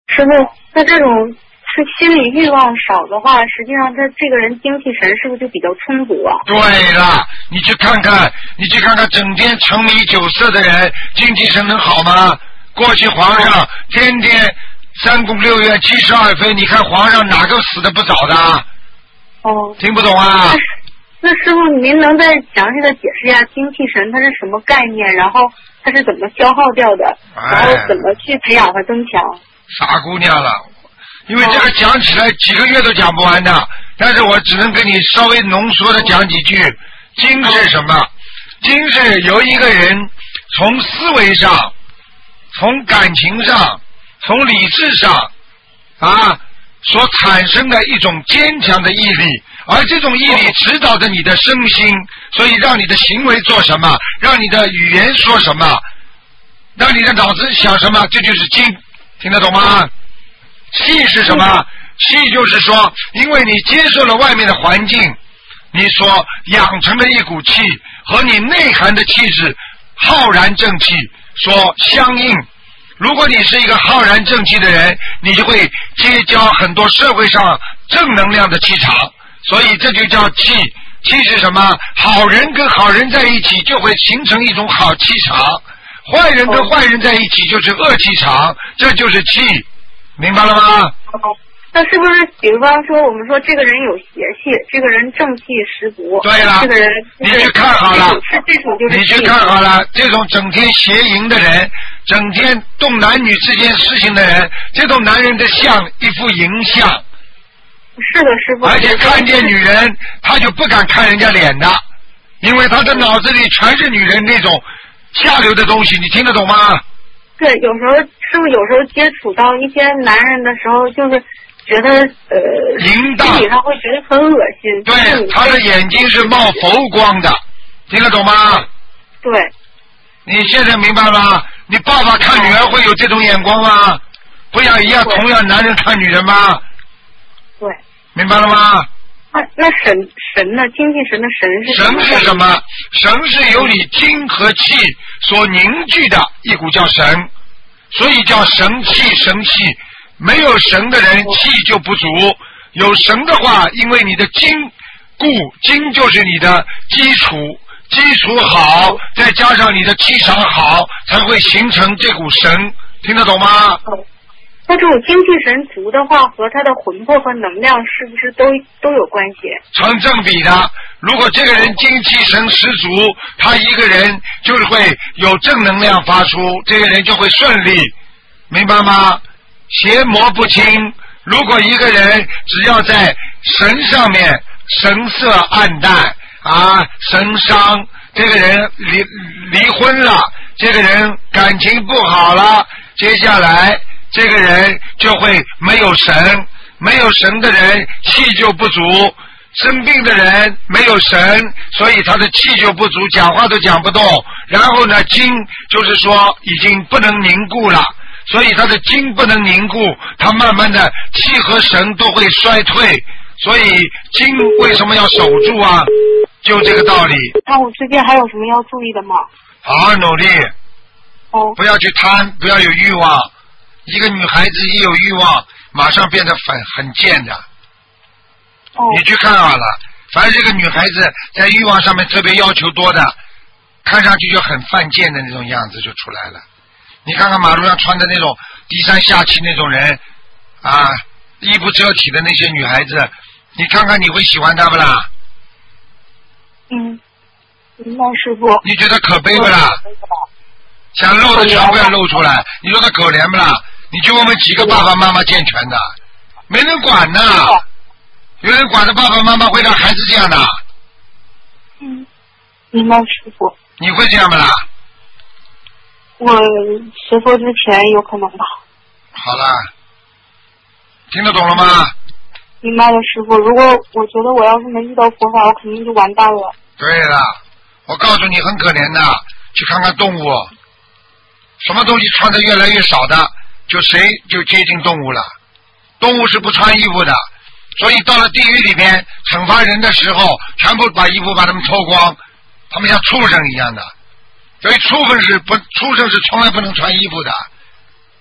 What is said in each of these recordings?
师傅，那这种是心理欲望少的话，实际上他这个人精气神是不是就比较充足啊？ 对了，你去看看，整天沉迷酒色的人，精气神能好吗？过去皇上天天3宫6院72妃，你看皇上哪个死的不早的？ 哦， 听不懂啊？ 那师傅，您能再详细的解释一下精气神它是什么概念，然后它是怎么消耗掉的，然后怎么去培养和增强？ 傻姑娘了，因为这个讲起来几个月都讲不完的，但是我只能跟你稍微浓缩的讲几句。精是什么？精是由一个人从思维上、从感情上、从理智上所产生的一种坚强的毅力，而这种毅力指导着你的身心，所以让你的行为做什么，让你的语言说什么，让你的脑子想什么，这就是精，听得懂吗？气是什么？气就是说，因为你接受了外面的环境，你所养成的一股气和你内涵的气质浩然正气所相应。如果你是一个浩然正气的人，你就会结交很多社会上正能量的气场，所以这就叫气。气是什么？好人跟好人在一起就会形成一种好气场，坏人跟坏人在一起就是恶气场，这就是气，明白了吗？ 那是不是比方说我们说这个人有邪气，这个人正气十足？ 对了， 这个人你去看好了， 这种就是你去看好了，这种整天邪淫的人，整天动男女之间事情的人，这种男人的像一副淫相。 是的，师傅。 而且看见女人，他就不敢看人家脸的，因为他的脑子里全是女人那种下流的东西，你听得懂吗？ 对，有时候师傅有时候接触到一些男人的时候，就是觉得淫荡， 心理上会觉得很恶心。 对，他的眼睛是冒佛光的，听得懂吗？ 对。 你现在明白吗？你爸爸看女儿会有这种眼光吗？不要一样，同样男人看女人吗？ 对。 明白了吗？ 那神呢？精气神的神是什么？ 神是什么？神是由你精和气所凝聚的一股叫神，所以叫神气神气。没有神的人气就不足，有神的话，因为你的精固，精就是你的基础，基础好，再加上你的气场好，才会形成这股神，听得懂吗？ 那这种精气神足的话，和他的魂魄和能量是不是都有关系？ 成正比的。如果这个人精气神十足，他一个人就是会有正能量发出，这个人就会顺利，明白吗？邪魔不侵。如果一个人只要在神上面神色暗淡神伤，这个人离婚了，这个人感情不好了，接下来这个人就会没有神，没有神的人气就不足，生病的人没有神，所以他的气就不足，讲话都讲不动，然后呢精就是说已经不能凝固了，所以他的精不能凝固，他慢慢的气和神都会衰退，所以精为什么要守住啊？就这个道理。 那我最近还有什么要注意的吗？ 好好努力，不要去贪，不要有欲望。一个女孩子一有欲望，马上变得很贱的。你去看好了，凡是个女孩子在欲望上面特别要求多的，看上去就很犯贱的那种样子就出来了。你看看马路上穿的那种低三下气那种人衣不遮体的那些女孩子，你看看你会喜欢她不啦？ 明白师傅。 你觉得可悲不啦？想露的全部要露出来，你说他可怜不啦？你去问问几个爸爸妈妈健全的，没人管的，有人管的爸爸妈妈会让孩子这样的。 明白师傅。 你会这样不啦？ 我学佛之前有可能吧。 好了，听得懂了吗？ 明白了师傅。如果我觉得我要是没遇到佛法，我肯定就完蛋了。 对了，我告诉你很可怜的，去看看动物，什么东西穿的越来越少的，谁就接近动物了。动物是不穿衣服的，所以到了地狱里边惩罚人的时候，全部把衣服把他们脱光，他们像畜生一样的。所以畜生是从来不能穿衣服的。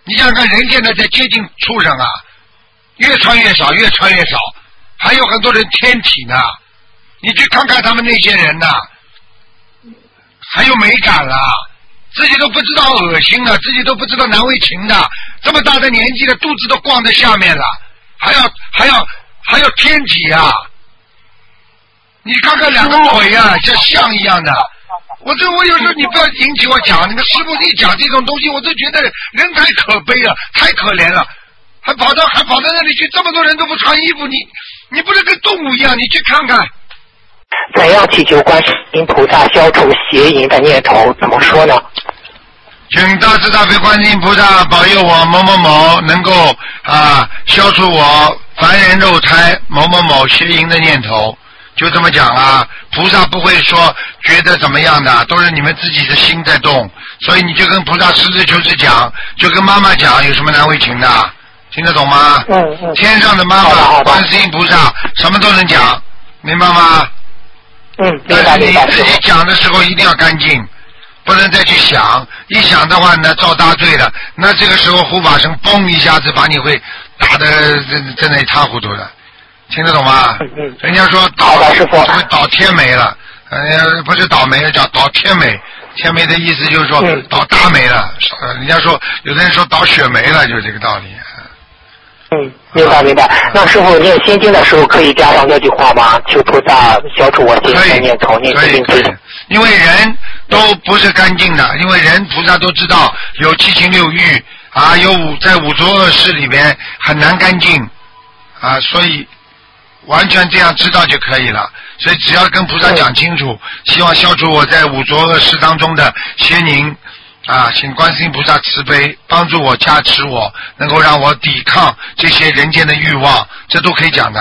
你想想看，人现在在接近畜生啊，越穿越少，越穿越少，还有很多人天体呢。你去看看他们那些人呐，还有美感了，自己都不知道恶心了，自己都不知道难为情的，这么大的年纪的肚子都光在下面了，还要天体啊！你看看两个腿啊，像象一样的。我有时候你不要引起我讲，那个师傅一讲这种东西，我都觉得人太可悲了，太可怜了，还跑到那里去，这么多人都不穿衣服，你不是跟动物一样？你去看看。 怎样祈求观世音菩萨消除邪淫的念头？怎么说呢？ 请大慈大悲观世音菩萨保佑我某某某能够消除我凡人肉胎某某某邪淫的念头，就这么讲啊。菩萨不会说觉得怎么样的，都是你们自己的心在动，所以你就跟菩萨实事求是讲，就跟妈妈讲，有什么难为情的？听得懂吗？天上的妈妈观世音菩萨什么都能讲，明白吗？但是你自己讲的时候一定要干净，不能再去想，一想的话呢造大罪了，那这个时候护法神嘣一下子把你会打得真的一塌糊涂的，听得懂吗？人家说会倒天霉了，不是倒霉了，叫倒天霉，天霉的意思就是说倒大霉了，人家说有的人说倒血霉了，就是这个道理。 明白。那师傅念心经的时候可以加上这句话吗？求菩萨消除我心的念头，念心经可以。 因为人都不是干净的，因为人菩萨都知道有七情六欲啊，在五浊恶世里边很难干净啊，所以完全这样知道就可以了。所以只要跟菩萨讲清楚，希望消除我在五浊恶世当中的邪淫。请观世音菩萨慈悲帮助我，加持我，能够让我抵抗这些人间的欲望，这都可以讲的。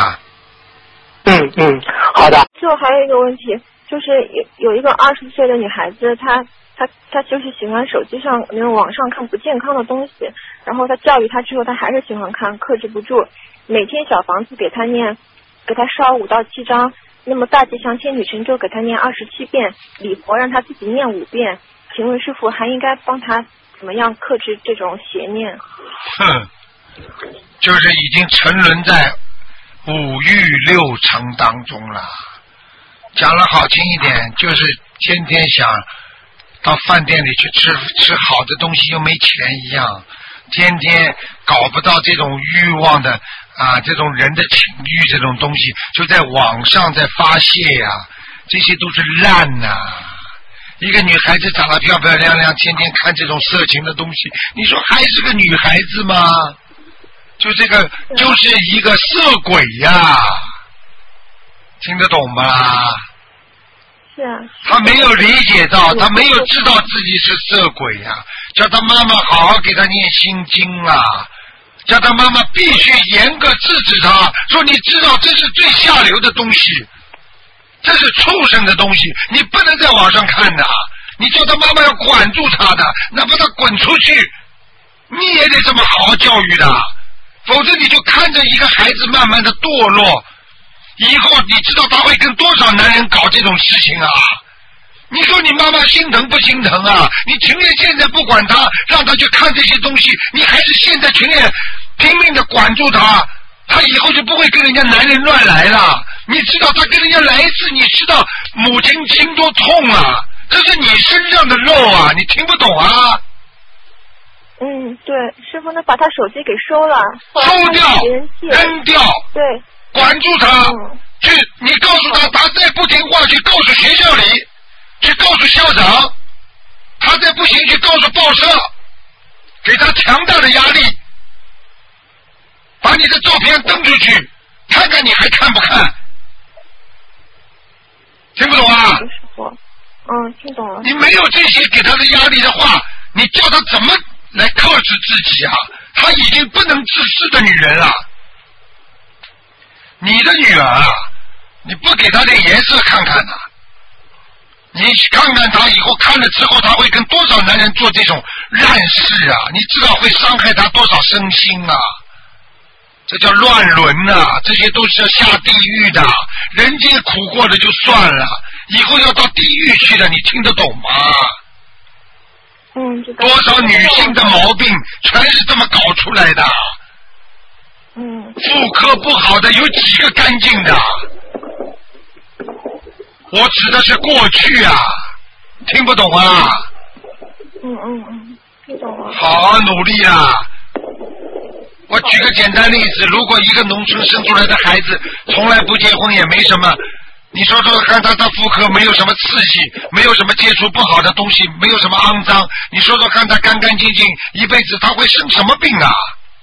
好的。 就还有一个问题，就是有一个20岁的女孩子，她就是喜欢手机上那种网上看不健康的东西，然后她教育她之后，她还是喜欢看，克制不住。每天小房子给她烧5到7章，那么大吉祥天女神咒给她念27遍，礼佛让她自己念5遍。请问师父还应该帮他怎么样克制这种邪念？ 就是已经沉沦在五欲六尘当中了。讲了好听一点，就是天天想到饭店里去吃好的东西，又没钱一样，天天搞不到这种欲望的这种人的情欲这种东西，就在网上在发泄呀，这些都是烂呐。一个女孩子长得漂漂亮亮，天天看这种色情的东西，你说还是个女孩子吗？就是一个色鬼呀，听得懂吗？ 是啊。 他没有理解到，他没有知道自己是色鬼呀，叫他妈妈好好给他念心经啊，叫他妈妈必须严格制止他，说你知道这是最下流的东西。这是畜生的东西，你不能在网上看的，你叫他妈妈要管住他的，哪怕他滚出去，你也得这么好好教育的，否则你就看着一个孩子慢慢的堕落，以后你知道他会跟多少男人搞这种事情啊？你说你妈妈心疼不心疼啊？你情愿现在不管他，让他去看这些东西，你还是现在情愿拼命的管住他，他以后就不会跟人家男人乱来了。你知道他跟人家来一次，你知道母亲心多痛啊，这是你身上的肉啊，你听不懂啊？ 对，师傅，那把他手机给收了， 收掉，扔掉， 对， 管住他，去，你告诉他，他再不听话，去告诉学校里，去告诉校长，他再不行，去告诉报社，给他强大的压力，把你的照片登出去，看看你还看不看？听不懂啊？ 听懂了。 你没有这些给他的压力的话，你叫他怎么来克制自己啊？她已经不能自私的女人了。你的女儿啊，你不给她点颜色看看呐？你看看她以后看了之后，她会跟多少男人做这种烂事啊？你知道会伤害她多少身心啊？这叫乱伦呐，这些都是要下地狱的。人间苦过了就算了，以后要到地狱去了，你听得懂吗？ 知道。 多少女性的毛病全是这么搞出来的。妇科不好的有几个干净的？我指的是过去啊，听不懂啊？ 听懂了。 好好努力啊！我举个简单例子，如果一个农村生出来的孩子从来不结婚也没什么，你说说看他妇科没有什么刺激，没有什么接触不好的东西，没有什么肮脏，你说说看他干干净净一辈子他会生什么病啊？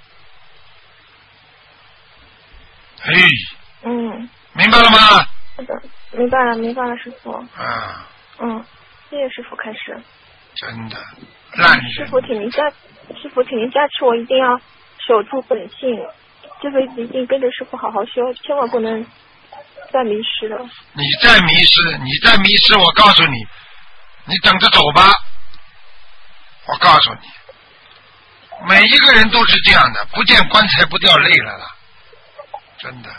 明白了吗？ 是的，明白了，师傅。谢谢师傅开始。 真的，烂人。 师傅，请您加持我，一定要守住本性，这辈子一定跟着师傅好好修，千万不能再迷失了。 你再迷失，我告诉你，你等着走吧。我告诉你，每一个人都是这样的，不见棺材不掉泪了，真的。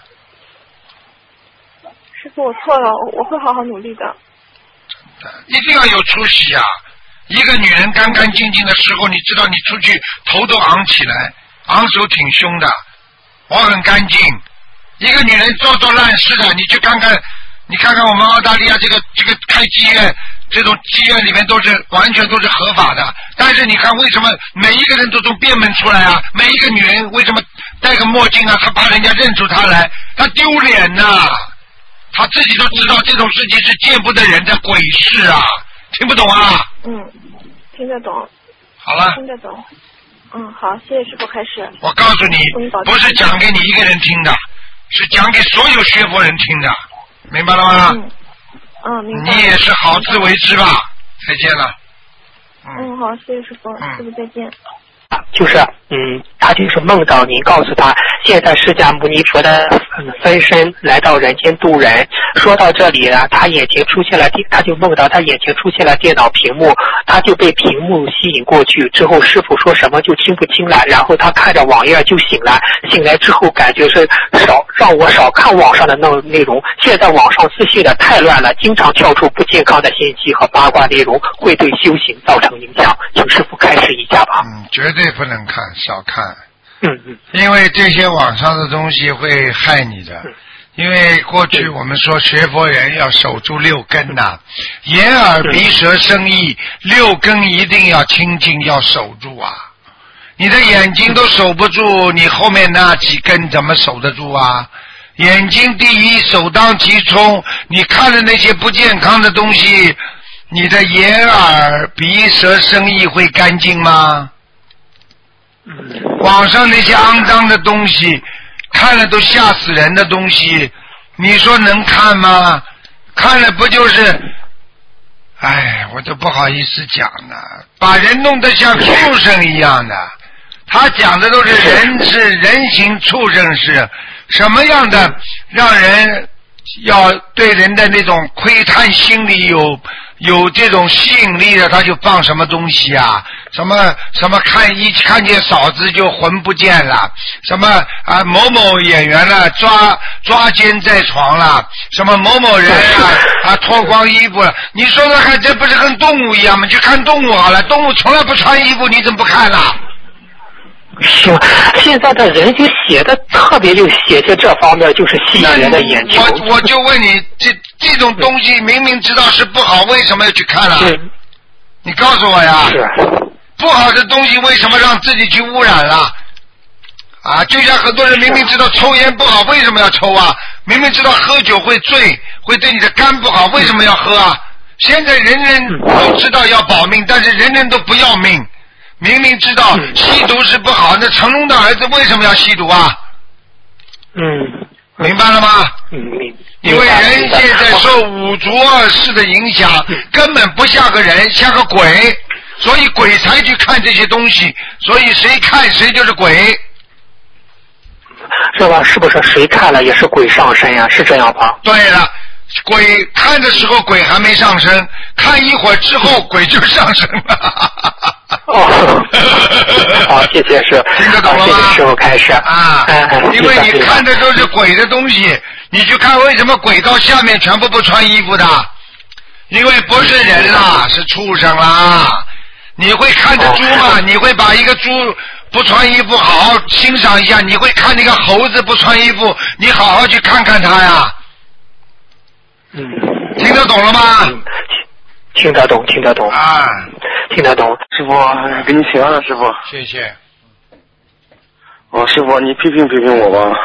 师傅，我错了，我会好好努力的。 真的，一定要有出息啊！一个女人干干净净的时候，你知道你出去头都昂起来，昂首挺胸的，我很干净。一个女人做烂事的，你去看看我们澳大利亚这个开妓院，这种妓院里面完全都是合法的，但是你看为什么每一个人都从边门出来啊？每一个女人为什么戴个墨镜啊？她怕人家认出她来，她丢脸呐！她自己都知道这种事情是见不得人的鬼事啊！听不懂啊？ 听得懂。 好了。 听得懂。好，谢谢师傅开始。 我告诉你，不是讲给你一个人听的，是讲给所有学佛人听的，明白了吗？ 明白。 你也是好自为之吧。再见了。 好，谢谢师傅，师傅再见。 就是他就是梦到您告诉他，现在释迦牟尼佛的分身来到人间度人。说到这里呢，他眼前出现了，他就梦到他眼前出现了电脑屏幕，他就被屏幕吸引过去。之后师傅说什么就听不清了，然后他看着网页就醒了。醒来之后感觉是让我少看网上的内容。现在网上资讯的太乱了，经常跳出不健康的信息和八卦内容，会对修行造成影响。请师傅开示一下吧。 绝对不能看，少看。因为这些网上的东西会害你的。因为过去我们说学佛人要守住六根呐，眼耳鼻舌身意六根一定要清净，要守住啊。你的眼睛都守不住，你后面那几根怎么守得住啊？眼睛第一，首当其冲。你看的那些不健康的东西，你的眼耳鼻舌身意会干净吗？网上那些肮脏的东西，看了都吓死人的东西，你说能看吗？看了不就是，我都不好意思讲了，把人弄得像畜生一样的。他讲的都是人形畜生是什么样的，让人要对人的那种窥探心理有这种吸引力的，他就放什么东西啊？什么看见嫂子就魂不见了，什么某某演员了抓奸在床了，什么某某人脱光衣服了，你说说看，这不是跟动物一样吗？去看动物好了，动物从来不穿衣服，你怎么不看了？ 是，现在的人就写的特别，就写在这方面，就是吸引人的眼球。 我就问你，这种东西明明知道是不好，为什么要去看了？你告诉我呀。 是。 不好的东西为什么让自己去污染了？就像很多人明明知道抽烟不好，为什么要抽啊？明明知道喝酒会醉，会对你的肝不好，为什么要喝啊？现在人人都知道要保命，但是人人都不要命。明明知道吸毒是不好，那成龙的儿子为什么要吸毒啊？明白了吗？因为人现在受五浊恶世的影响，根本不像个人，像个鬼，所以鬼才去看这些东西，所以谁看谁就是鬼。 是吧？是不是谁看了也是鬼上身呀？是这样吧？ 对了，鬼看的时候鬼还没上身，看一会儿之后鬼就上身了。 好，谢谢师傅。 听得懂了吗？ 谢谢师傅开始因为你看的都是鬼的东西，你去看为什么鬼到下面全部不穿衣服的？因为不是人啦，是畜生啦。 你会看着猪吗？你会把一个猪不穿衣服好好欣赏一下？你会看那个猴子不穿衣服，你好好去看看它呀？听得懂了吗？ 听得懂，听得懂啊， 听得懂。 师傅，给你请安了，师傅。 谢谢。 师傅，你批评批评我吧。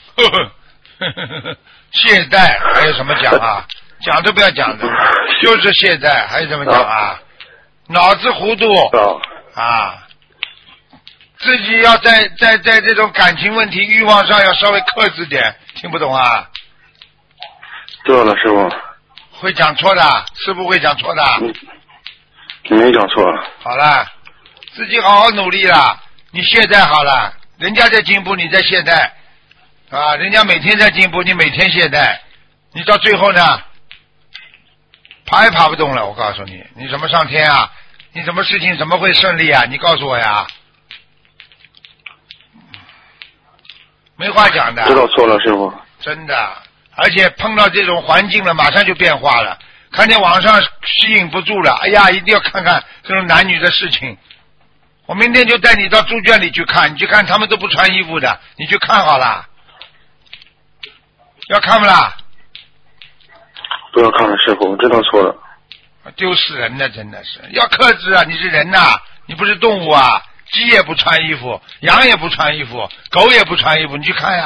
懈怠还有什么讲啊？讲都不要讲的，就是懈怠，还有什么讲啊？脑子糊涂啊！自己要在这种感情问题、欲望上要稍微克制点，听不懂啊？ 对了，师傅。 会讲错的，师傅会讲错的。 没讲错。 好了，自己好好努力了。你懈怠好了，人家在进步，你在懈怠啊！人家每天在进步，你每天懈怠，你到最后呢，爬也爬不动了。我告诉你，你怎么上天啊？你什么事情怎么会顺利啊？你告诉我呀。没话讲的。 知道错了，师傅。 真的，而且碰到这种环境了，马上就变化了。看见网上吸引不住了，哎呀，一定要看看这种男女的事情。我明天就带你到猪圈里去看，你去看他们都不穿衣服的，你去看好了。要看不啦？ 不要看了，师傅，我知道错了。 丢死人了，真的是要克制啊！你是人呐、你不是动物啊！鸡也不穿衣服，羊也不穿衣服，狗也不穿衣服，你去看呀、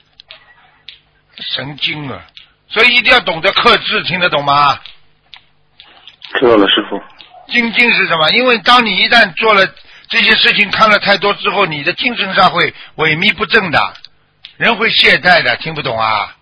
神经啊！所以一定要懂得克制，听得懂吗？ 知道了，师傅。 精进是什么？因为当你一旦做了这些事情，看了太多之后，你的精神上会萎靡不振的，人会懈怠的，听不懂啊？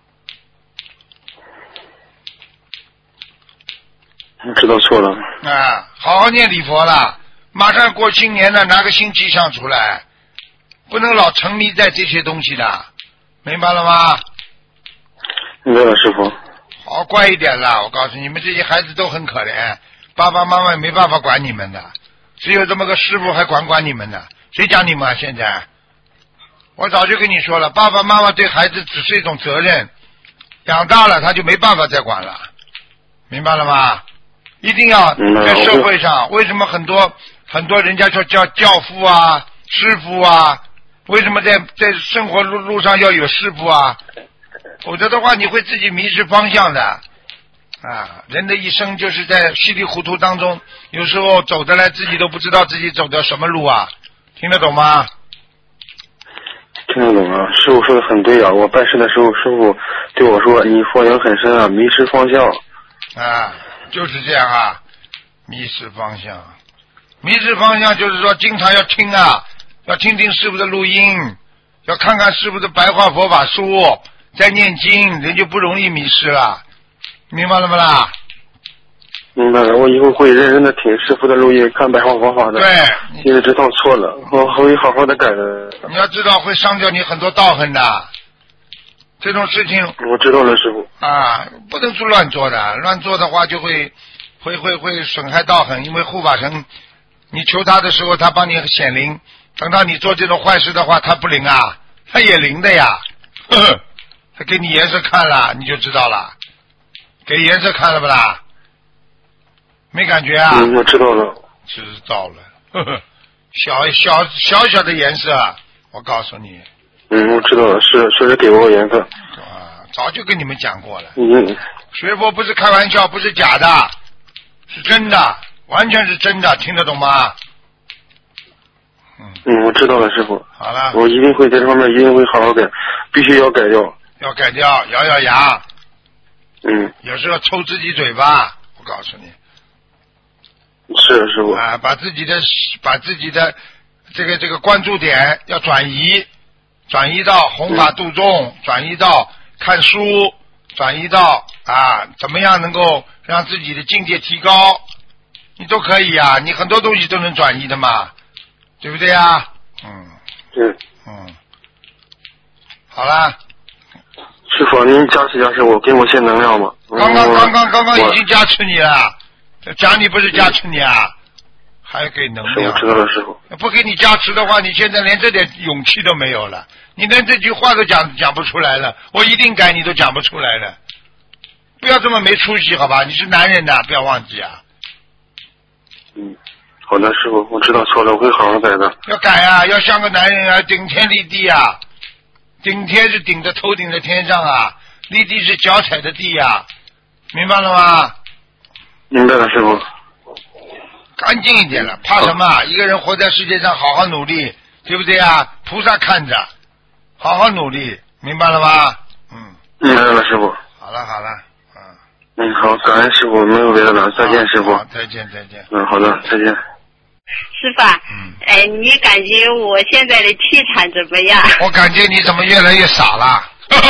知道错了。 啊，好好念礼佛了，马上过新年了，拿个新气象出来，不能老沉迷在这些东西的，明白了吗？ 明白了，师傅。 好乖一点了，我告诉你们，这些孩子都很可怜，爸爸妈妈没办法管你们的，只有这么个师傅还管你们的，谁讲你们啊？现在我早就跟你说了，爸爸妈妈对孩子只是一种责任，养大了他就没办法再管了，明白了吗？一定要在社会上，为什么很多人家说叫教父啊、师傅啊，为什么在生活路上要有师傅啊？否则的话你会自己迷失方向的啊！人的一生就是在稀里糊涂当中，有时候走得来自己都不知道自己走的什么路啊！听得懂吗？ 听得懂啊，师傅说的很对啊！我办事的时候，师傅对我说：“你佛缘很深啊，迷失方向。” 啊，就是这样啊，迷失方向。迷失方向就是说，经常要听啊，要听听师傅的录音，要看看师傅的白话佛法书，在念经，人就不容易迷失了，明白了吗啦？ 明白了，我以后会认真的听师傅的录音，看白话佛法的。 对， 因为知道错了，我会好好的改的。 你要知道会伤掉你很多道行的，这种事情。 我知道了，师傅。 啊，不能做乱做的，乱做的话就会损害道行，因为护法神，你求他的时候，他帮你显灵，等到你做这种坏事的话，他不灵啊，他也灵的呀。呵呵，他给你颜色看了，你就知道了。给颜色看了不啦？没感觉啊？ 我知道了。 知道了。呵呵，小的颜色，我告诉你。 我知道了，是给我颜色。 啊，早就跟你们讲过了。学佛不是开玩笑，不是假的，是真的，完全是真的，听得懂吗？ 我知道了，师傅。 好了。 我一定会在这方面一定会好好改，必须要改掉。 要改掉，咬牙。有时候抽自己嘴巴，我告诉你。 是师傅。 啊，把自己的这个关注点要转移到弘法度众，转移到看书，转移到怎么样能够让自己的境界提高，你都可以啊，你很多东西都能转移的嘛，对不对啊？好啦。 师傅，您加持我，给我些能量吧。 刚刚已经加持你了，加你不是加持你啊，还给能量。 我知道了，师傅。 不给你加持的话，你现在连这点勇气都没有了，你连这句话都讲不出来了。我一定改，你都讲不出来了。不要这么没出息，好吧？你是男人呐，不要忘记啊。 好的，师傅，我知道错了，我会好好改的。 要改啊，要像个男人啊，顶天立地啊，顶天是顶着头顶在天上啊，立地是脚踩的地啊，明白了吗？ 明白了，师傅。 干净一点了，怕什么？一个人活在世界上，好好努力，对不对啊？菩萨看着，好好努力，明白了吗？ 明白了，师傅。 好了好了， 好，感恩师傅，没有别的了，再见，师傅。 再见再见。 好的，再见。 师傅，你感觉我现在的气场怎么样？ 我感觉你怎么越来越傻了？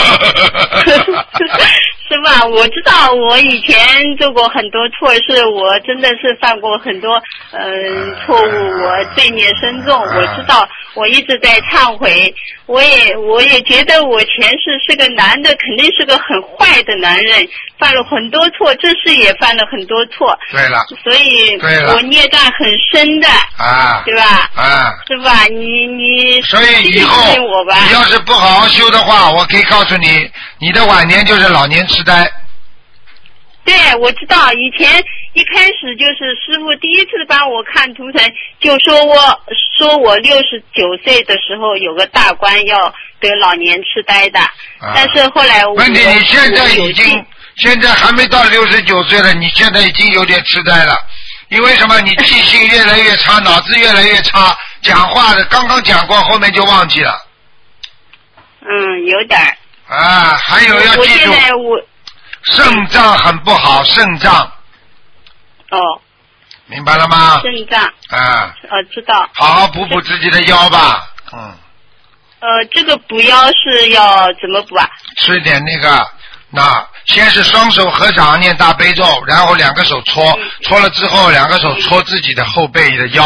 是吧？我知道我以前做过很多错事，我真的是犯过很多错误，我罪孽深重。我知道，我一直在忏悔。我也觉得我前世是个男的，肯定是个很坏的男人，犯了很多错，这世也犯了很多错。 对了。 所以我孽障很深的。 啊。 对吧？ 啊。 是吧？你所以以后你要是不好好修的话，我可以告诉你，你的晚年就是老年痴呆。 对，我知道，以前一开始就是师傅第一次帮我看图腾，就说我69岁的时候有个大官要得老年痴呆的，但是后来问题你现在还没到69岁了，你现在已经有点痴呆了，因为什么？你记性越来越差，脑子越来越差，讲话的刚刚讲过，后面就忘记了。 有点儿。 还有要记住。肾脏很不好，肾脏。明白了吗？ 肾脏。知道。 好好补自己的腰吧。 这个补腰是要怎么补啊？ 吃点先是双手合掌念大悲咒，然后两个手搓了之后，两个手搓自己的后背的腰。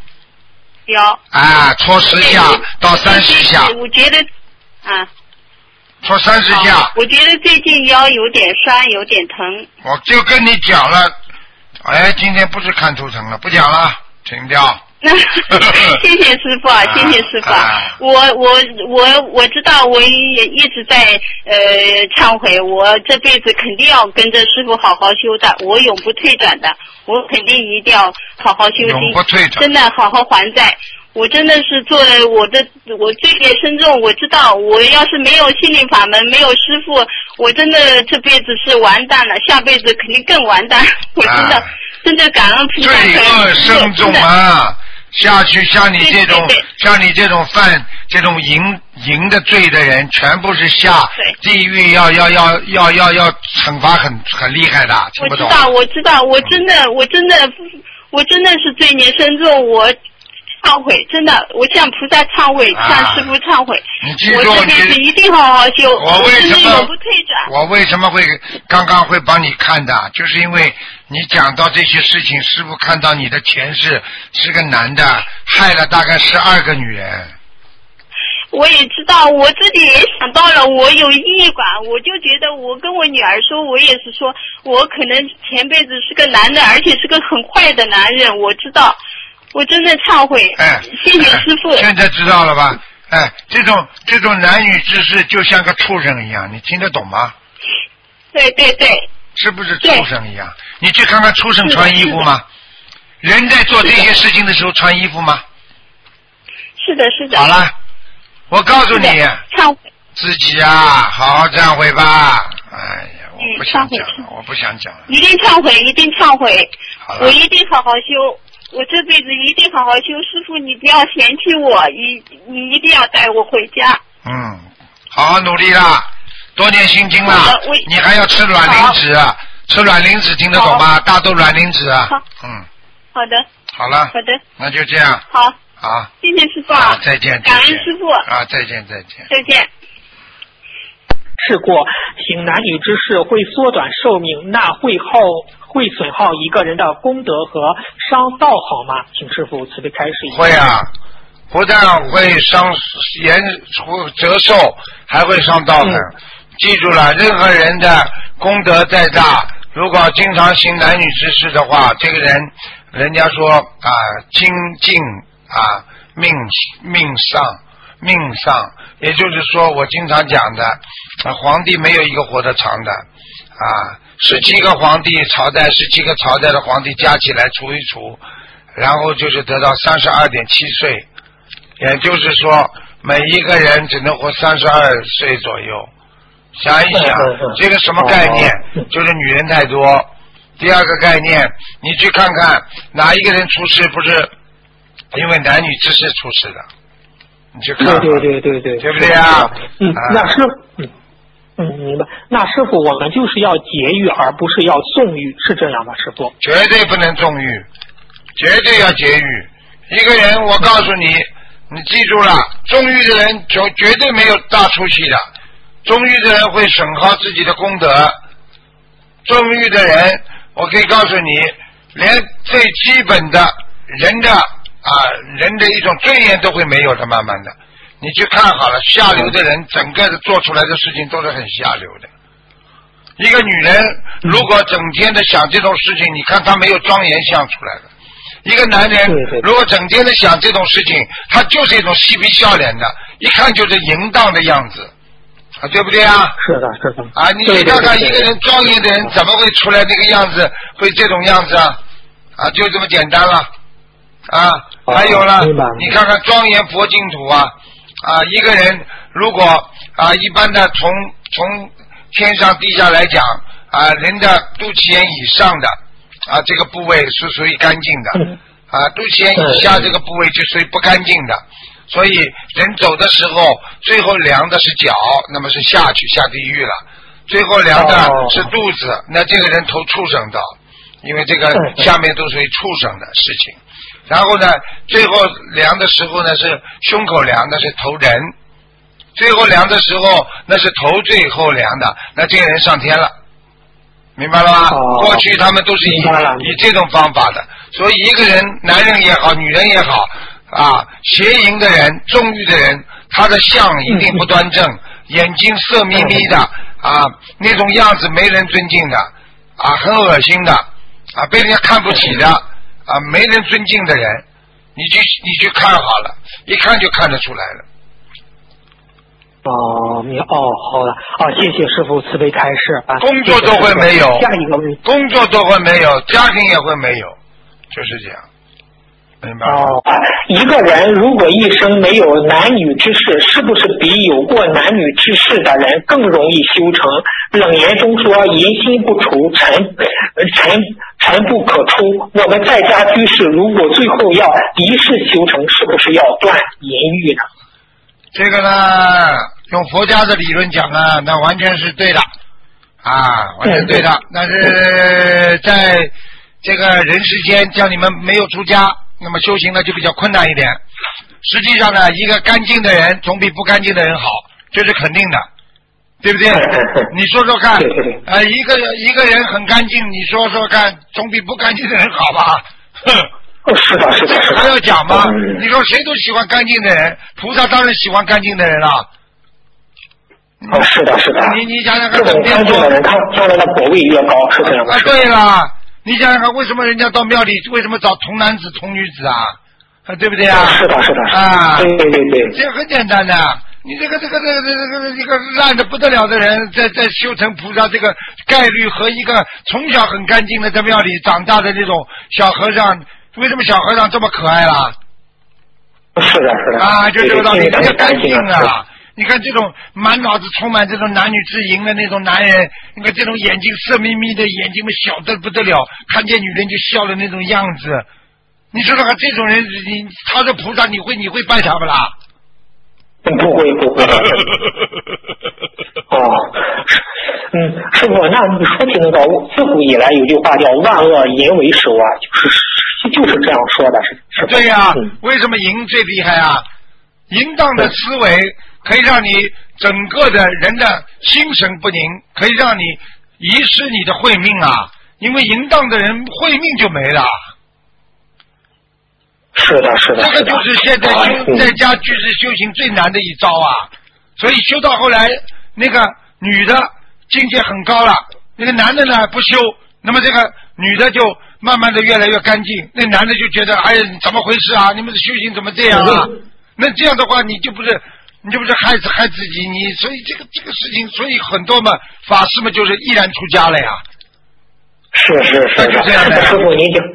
搓10下到30下。 我觉得搓30下。 我觉得最近腰有点酸，有点疼。 我就跟你讲了，今天不是看图腾了，不讲了，停掉。 谢谢师傅，谢谢师傅。我知道，我也一直在忏悔，我这辈子肯定要跟着师傅好好修的，我永不退转的，我肯定一定要好好修心， 永不退转， 真的好好还债。我真的是做了我罪孽深重，我知道我要是没有心灵法门，没有师傅，我真的这辈子是完蛋了，下辈子肯定更完蛋。我真的感恩菩萨。 罪恶深重啊！下去像你这种犯这种淫的罪的人，全部是下地狱，要惩罚很厉害的，听不懂？ 我知道，我真的是罪孽深重，我忏悔，真的，我向菩萨忏悔，向师父忏悔。 你记住， 我这辈子一定好好修， 我为什么永不退转？ 我为什么会刚刚会帮你看的？就是因为你讲到这些事情，师父看到你的前世是个男的，害了大概12个女人。 我也知道，我自己也想到了，我有异管，我就觉得我跟我女儿说，我也是说，我可能前辈子是个男的，而且是个很坏的男人，我知道。我真的忏悔，谢谢师父。 现在知道了吧？这种男女之事就像个畜生一样，你听得懂吗？ 对对对。 是不是畜生一样？你去看看畜生穿衣服吗？人在做这些事情的时候穿衣服吗？ 是的，是的。 好了，我告诉你， 忏悔自己好好忏悔吧。我不想讲了，我不想讲了。 一定忏悔，一定忏悔。我一定好好修。我这辈子一定好好修，师父你不要嫌弃我，你一定要带我回家。 好好努力啦，多念心经啦。你还要吃卵磷脂，吃卵磷脂听得懂吗？大豆卵磷脂。 好的。 好了。 好的。 那就这样。 好。 好。 谢谢师父。 再见。 感恩师父。 再见。 再见。 试过行男女之事会缩短寿命，那会损耗一个人的功德和伤道行吗？请师父慈悲开示一下。 会不但会折寿，还会伤道行。记住了，任何人的功德再大，如果经常行男女之事的话，这个人家说精进命丧，也就是说我经常讲的皇帝没有一个活得长的17个皇帝朝代，17个朝代的皇帝加起来除一除， 然后就是得到32.7岁，也就是说每一个人只能活32岁左右。想一想，这个什么概念？就是女人太多。第二个概念，你去看看哪一个人出事不是因为男女之事出事的？你去看看， 对， 对不对啊？ 那师傅，明白。那师傅，我们就是要节育，而不是要纵欲，是这样吗？师傅？ 绝对不能纵欲，绝对要节育。一个人，我告诉你，你记住了，纵欲的人就绝对没有大出息的。纵欲的人会损耗自己的功德。纵欲的人，我可以告诉你，连最基本的人的一种尊严都会没有的，慢慢的。你去看好了，下流的人整个的做出来的事情都是很下流的。一个女人如果整天的想这种事情，你看她没有庄严相出来的。一个男人如果整天的想这种事情，他就是一种嬉皮笑脸的，一看就是淫荡的样子。对不对啊？ 是的。 你去看看一个人庄严的人怎么会出来那个样子，会这种样子啊？就这么简单了还有了，你看看庄严佛净土一个人如果一般的从天上地下来讲人的肚脐眼以上的这个部位是属于干净的肚脐眼以下这个部位就属于不干净的。所以人走的时候，最后量的是脚，那么是下地狱了；最后量的是肚子，那这个人投畜生道，因为这个下面都属于畜生的事情。然后呢，最后量的时候呢是胸口量的是投人，最后量的时候那是头最后量的，那这个人上天了，明白了吗？过去他们都是以这种方法的，所以一个人，男人也好，女人也好。邪淫的人，纵欲的人，他的相一定不端正，眼睛色眯眯的那种样子没人尊敬的很恶心的被人家看不起的没人尊敬的人，你去看好了，一看就看得出来了。 好的，谢谢师傅慈悲开示工作都会没有， 下一个问题， 工作都会没有，家庭也会没有，就是这样。 一个人如果一生没有男女之事，是不是比有过男女之事的人更容易修成？楞严中说淫心不除，尘不可出。我们在家居士如果最后要一世修成，是不是要断淫欲呢？ 这个呢，用佛家的理论讲呢，那完全是对的完全对的。但是在这个人世间，叫你们没有出家，那么修行呢就比较困难一点。实际上呢，一个干净的人总比不干净的人好，这是肯定的，对不对？你说说看，一个人很干净，你说说看，总比不干净的人好吧？ 是的， 还要讲吗？你说谁都喜欢干净的人，菩萨当然喜欢干净的人了。 是的。 你想想看， 这种干净的人，他将来的果位越高，是这样的。 对了，你想想看，为什么人家到庙里为什么找童男子童女子对不对是的对， 这很简单的。你这个烂的不得了的人，在修成菩萨，这个概率和一个从小很干净的在庙里长大的这种小和尚，为什么小和尚这么可爱啦？ 是的就这个道理，人家干净你看这种满脑子充满这种男女之淫的那种男人，你看这种眼睛色眯眯的，眼睛们小得不得了，看见女人就笑的那种样子，你说说看，这种人他是菩萨，你会拜他不啦？ 不会。师傅，那你说起那个自古以来有句话叫万恶淫为首就是这样说的，是对为什么淫最厉害淫荡的思维可以让你整个的人的心神不宁，可以让你遗失你的慧命因为淫荡的人慧命就没了。 是的。 这个就是现在在家居士修行最难的一招所以修到后来，那个女的境界很高了，那个男的呢不修，那么这个女的就慢慢的越来越干净，那男的就觉得怎么回事你们的修行怎么这样那这样的话你就不是害自己，所以这个事情，所以很多法师就是毅然出家了呀。 是就这样的。 师傅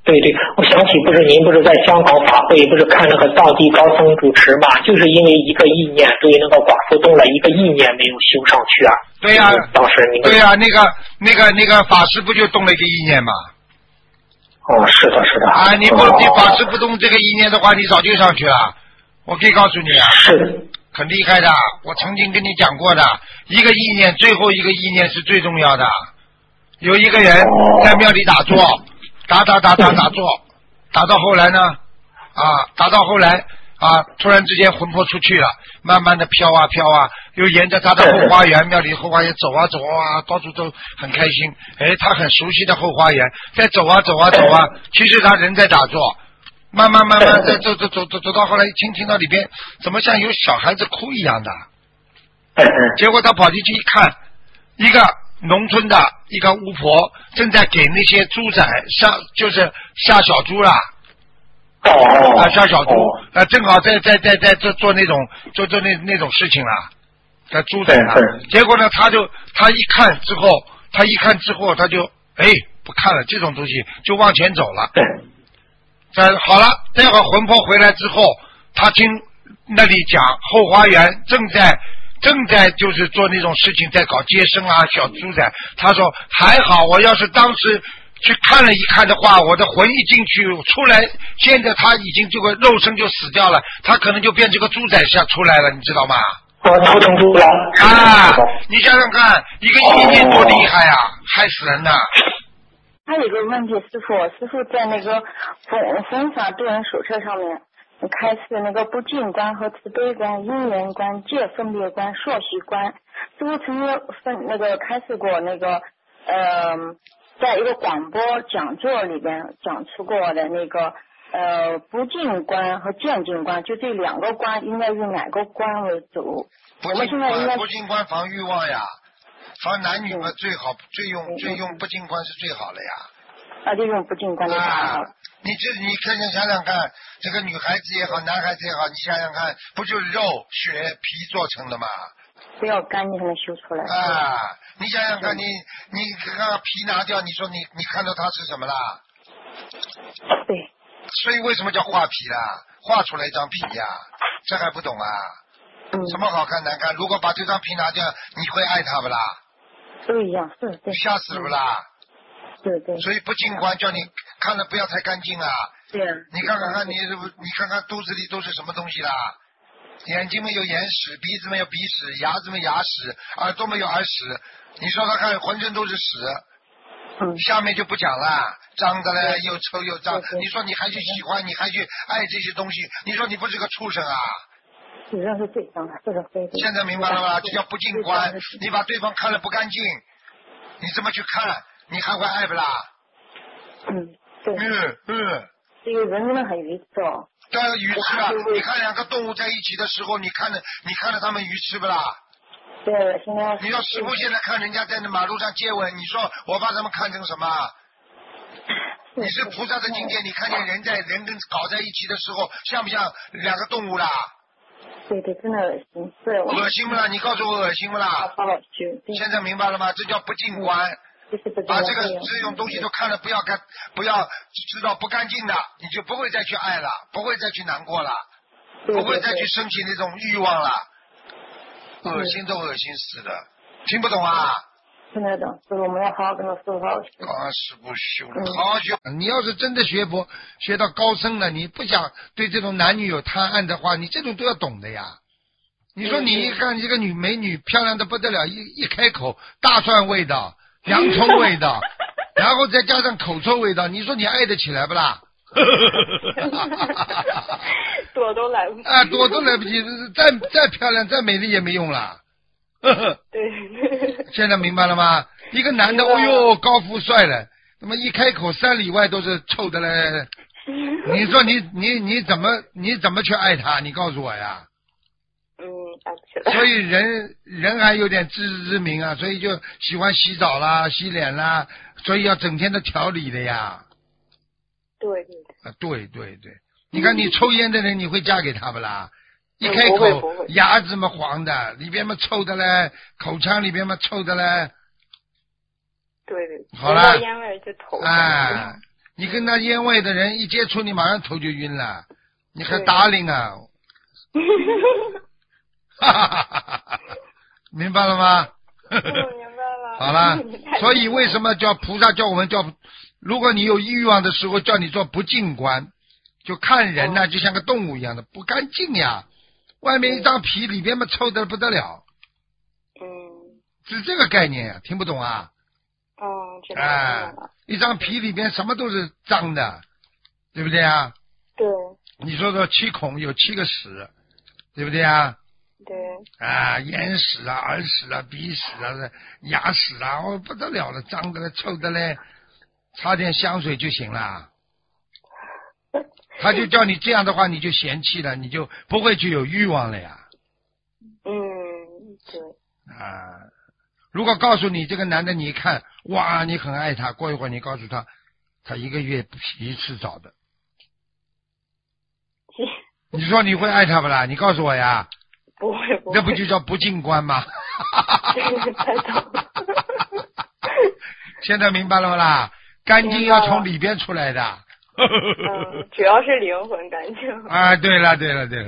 对对，我想起不是您不是在香港法会不是看那个藏地高僧主持嘛，就是因为一个意念对那个寡妇动了一个意念没有修上去啊。 对呀、 当时您对呀、那个法师不就动了一个意念吗？ 哦，是的，是的。 啊，你法师不动这个意念的话，你早就上去了。我可以告诉你啊， 是的。 很厉害的。我曾经跟你讲过的，一个意念，最后一个意念是最重要的。有一个人在庙里打坐，打坐，打到后来呢，打到后来突然之间魂魄出去了，慢慢的飘啊飘啊，又沿着他的后花园，庙里后花园走啊走啊，到处都很开心。他很熟悉的后花园，在走啊走啊走啊，其实他人在打坐，慢慢在走到后来，听到里边怎么像有小孩子哭一样的，结果他跑进去一看，一个农村的一个巫婆正在给那些猪仔就是下小猪啦。下小猪正好在做那种做那种事情啦，在猪仔啦。结果呢，他一看之后他就不看了，这种东西就往前走了。好了，待会儿魂魄回来之后，他听那里讲后花园正在就是做那种事情，在搞接生啊，小猪仔。他说还好，我要是当时去看了一看的话，我的魂一进去出来，现在他已经这个肉身就死掉了，他可能就变成个猪仔出来了，你知道吗？ 头成猪了你想想看，一个意念多厉害啊，害死人呐！ 还有一个问题，师傅在那个弘法度人手册上面开示那个不净观和慈悲观、因缘观、界分别观、硕习观。师傅曾经开示过那个在一个广播讲座里边讲出过的那个不净观和见净观，就这两个观应该用哪个观为主？我们现在应该不净观防欲望呀，防男女嘛最好，最用不净观是最好的呀。 就用不净观的好。 你想想看，这个女孩子也好，男孩子也好，你想想看，不就是肉血皮做成的吗？ 不要干净才能修出来。 你想想看，你把皮拿掉，你说你看到它是什么啦？ 对。 所以为什么叫画皮啦？画出来一张皮呀，这还不懂啊？什么好看难看？如果把这张皮拿掉，你会爱他不啦？ 都一样，是对。 吓死不啦？ 对。 所以不净观叫你看了不要太干净啊。 对啊。 你看看你看看肚子里都是什么东西啦？眼睛没有眼屎，鼻子没有鼻屎，牙子没有牙屎，耳朵没有耳屎，你说他看浑身都是屎。下面就不讲了，脏的嘞，又臭又脏，你说你还去喜欢，你还去爱这些东西，你说你不是个畜生啊？ 实际上是最脏的，这个非。 现在明白了吧？这叫不净观，你把对方看了不干净，你这么去看，你还会爱不啦？ 对。这个人真的很愚痴哦。 当然愚痴啊！你看两个动物在一起的时候，你看了他们愚痴不啦？ 对，现在。 你说师傅现在看人家在那马路上接吻，你说我把他们看成什么？你是菩萨的境界，你看见人跟搞在一起的时候，像不像两个动物啦？ 对，真的恶心，是。 恶心不啦？你告诉我恶心不啦？现在明白了吗？这叫不净观。把这种东西都看了，不要知道不干净的，你就不会再去爱了，不会再去难过了，不会再去升起那种欲望了。恶心都恶心死的，听不懂啊？ 听得懂，所以我们要好好跟师傅好好学。 师傅修了，好好学。你要是真的学佛学到高深了，你不想对这种男女有贪爱的话，你这种都要懂的呀。你说你一看这个美女漂亮的不得了，一开口大蒜味道、洋葱味道，然后再加上口臭味道，你说你爱得起来不啦？ 躲都来不及。 躲都来不及，再漂亮再美丽也没用了。 对。 现在明白了吗？一个男的，哦哟，高富帅了，那么一开口3里外都是臭的嘞。你说你怎么去爱他？你告诉我呀。所以人还有点自知之明啊，所以就喜欢洗澡啦、洗脸啦，所以要整天的调理的呀。对，你看你抽烟的人，你会嫁给他不啦？一开口牙子嘛黄的，里边嘛臭的嘞，口腔里边嘛臭的嘞。 对， 好了， 烟味就头。 你跟那烟味的人一接触，你马上头就晕了，你还打领啊？哈哈哈哈哈！明白了吗？ 明白了。 好了，所以为什么叫菩萨叫我们叫？如果你有欲望的时候，叫你做不净观，就看人呢、就像个动物一样的不干净呀。外面一张皮，里边嘛臭得不得了。是这个概念呀，听不懂啊？ 知道了。 一张皮里边什么都是脏的，对不对啊？ 对。 你说说7孔有7个屎，对不对啊？ 对。 眼屎啊、耳屎啊、鼻屎啊、牙屎啊，不得了了，脏的嘞、臭的嘞，擦点香水就行了。他就叫你这样的话，你就嫌弃了，你就不会去有欲望了呀。 对。 如果告诉你这个男的，你一看，哇，你很爱他，过一会儿你告诉他，他1个月洗1次澡的，你说你会爱他不啦？你告诉我呀。 不会。 那不就叫不净观吗？ 太懂了。 现在明白了不啦？干净要从里边出来的。 主要是灵魂干净。 对了。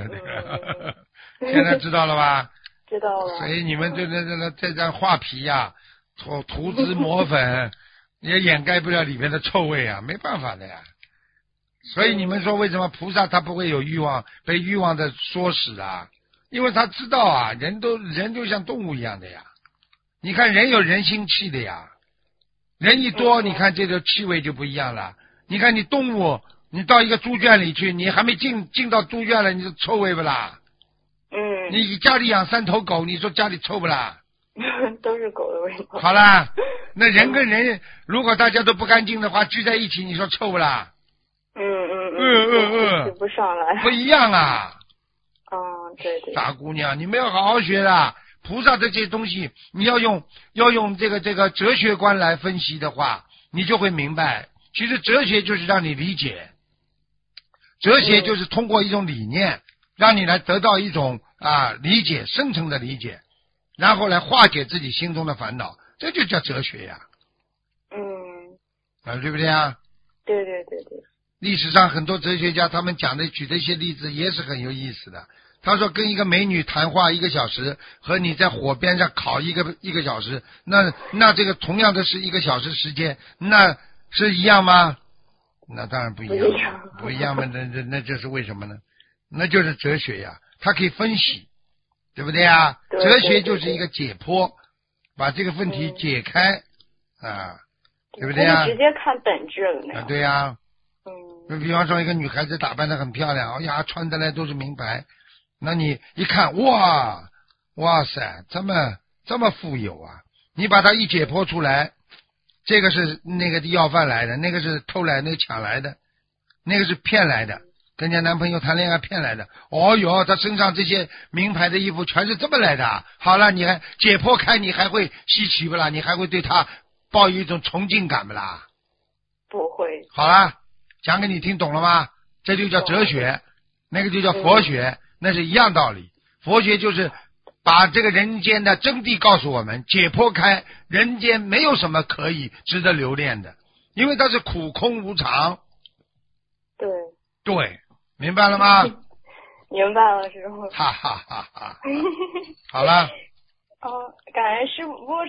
现在知道了吧？ 知道了。 所以你们这张画皮呀，涂脂抹粉，也掩盖不了里面的臭味啊，没办法的呀。所以你们说为什么菩萨他不会有欲望，被欲望的唆使啊？因为他知道啊，人就像动物一样的呀。你看人有人心气的呀，人一多，你看这个气味就不一样了。你看你动物，你到一个猪圈里去，你还没进到猪圈了，你就臭味不啦？你家里养3头狗，你说家里臭不啦？ 都是狗的味道。 好啦，那人跟人如果大家都不干净的话，聚在一起，你说臭不啦？ 不上来。 不一样啊。 对。 大姑娘，你们要好好学的。菩萨这些东西，你要用这个哲学观来分析的话，你就会明白。其实哲学就是让你理解，哲学就是通过一种理念，让你来得到一种理解，深层的理解，然后来化解自己心中的烦恼，这就叫哲学呀。对不对啊？ 对。 历史上很多哲学家他们举的一些例子也是很有意思的。他说跟一个美女谈话1个小时，和你在火边上烤一个小时，那这个同样的是1个小时时间，那是一样吗？那当然不一样，不一样嘛，那就是为什么呢？那就是哲学呀，它可以分析，对不对啊？哲学就是一个解剖，把这个问题解开对不对啊？ 直接看本质了那样。 对呀。就比方说一个女孩子打扮得很漂亮，穿的来都是名牌，那你一看，哇塞，这么富有啊！你把它一解剖出来，这个是那个要饭来的，那个是偷来，那个抢来的，那个是骗来的，跟人家男朋友谈恋爱骗来的。他身上这些名牌的衣服全是这么来的。好了，你还解剖开，你还会稀奇不啦？你还会对他抱有一种崇敬感不啦？ 不会。 好了，讲给你听懂了吗？这就叫哲学，那个就叫佛学，那是一样道理。佛学就是把这个人间的真谛告诉我们，解剖开，人间没有什么可以值得留恋的，因为它是苦空无常。对，明白了吗？ 明白了，师傅。 哈哈哈哈。好了。 感恩师傅。